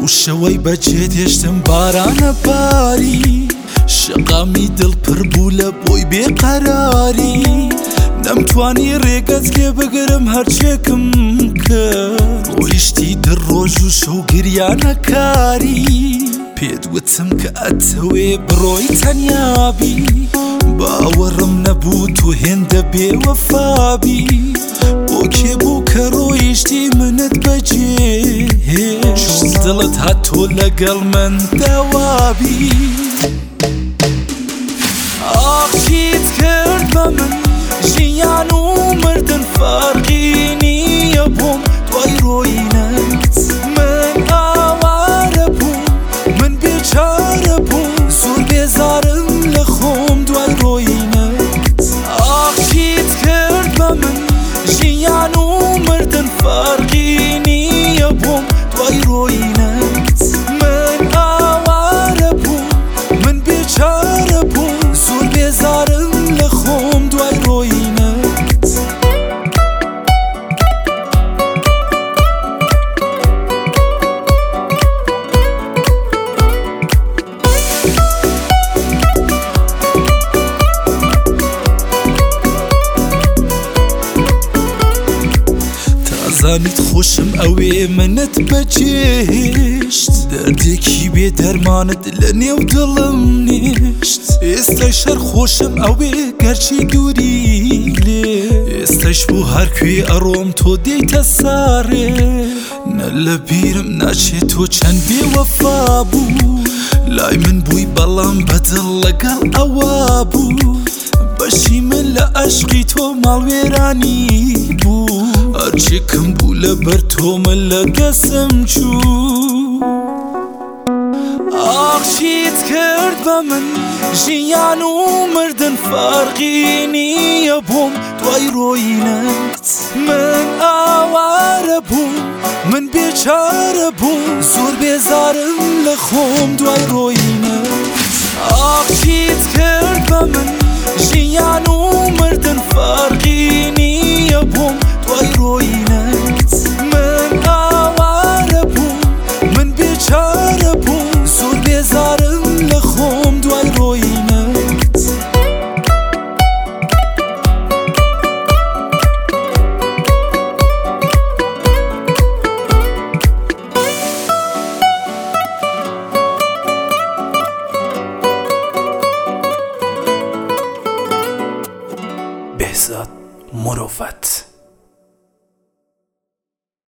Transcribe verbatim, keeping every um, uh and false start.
لەو شەوەی بەجێ دێشتم بارانە باری شەقامی دڵ پڕ بوو لە بۆی بێقەراری نەمتوانی ڕێگەت لێ بگرم هەرچێکم کرد ڕۆیشتی دڕ ڕۆژ و شەو گریانەکاری پێت وتم کە ئەتەوێ بڕۆی تەنیابی باوەڕم نەبوو تۆ هێندە بێوەفابی بۆ کێ بوو کە ڕۆیشتی منت بەجێهێشت دڵت هاتۆ لەگەڵ من داوابی ئاخ چیت کرد بە من ژیان و مردن فەرقی نییە بۆم دوای ڕۆینەت من ئاوارە بووم من بێچارە بووم زۆر بێزارم لە خۆم دوای ڕۆینەت ئاخ چیت کرد بە من ژیان و مردن فەرقی نییە بۆم دوای ڕۆینەت من ئاوارە بووم من بێچارە بووم زۆر بێزارم لە خۆم دوای ڕۆینەت زانیت خۆشم ئەوێ منت بەجێهێشت دەردێکی بێ دەرمانت لە نێو دڵم نیشت ئێستای شەر خۆشم ئەوێ گەرچی دووری لێ ئێستەش بوو هەرکوێ ئەڕۆم تۆ دێیتە ساڕێ نە لە بیرم ناچێت تۆ چەند بێوەفا بوو لای من بووی بەڵام بەدڵ لەگەڵ ئەوا بوو بەشی من لە عەشقی تۆ ماڵوێرانی بوو هەرچێکم بوو لەبەر تۆ من لە دەسم چوو ئاخ چیت کرد بە من ژیان و مردن فەرقی نییە بۆم دوای ڕۆینەت من ئاوارە بووم من بێچارە بووم زۆر بێزارم لە خۆم دوای ڕۆینەت ئاخ چیت کرد بە من ژیان و مردن فەرقی نییە بۆم دوای ڕۆینەت من ئاوارە بووم من بێچارە بووم زۆر بێزارم لە خۆم دوای ڕۆینەت بهزاد مروت